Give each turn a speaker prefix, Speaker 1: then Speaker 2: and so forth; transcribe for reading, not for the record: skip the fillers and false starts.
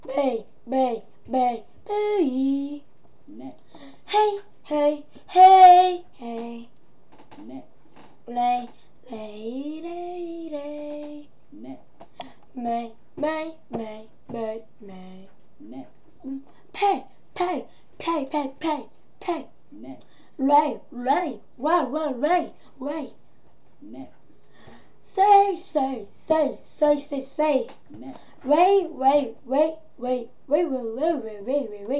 Speaker 1: bay, bay, bay, bay.
Speaker 2: Next.
Speaker 1: Hey, hey, hey, hey.
Speaker 2: Next.
Speaker 1: Lay, lay, lay, lay.
Speaker 2: Next.
Speaker 1: May, may, may, may, may.
Speaker 2: Next.
Speaker 1: Pay, pay, pay, pay, pay, pay.
Speaker 2: Next.
Speaker 1: Ray, ray, ray, ray, ray, ray.
Speaker 2: Next.
Speaker 1: Say, say, say, say, say, say.
Speaker 2: Next.
Speaker 1: Wait, wait, wait, wait, wait, wait, wait, wait, wait, wait, wait.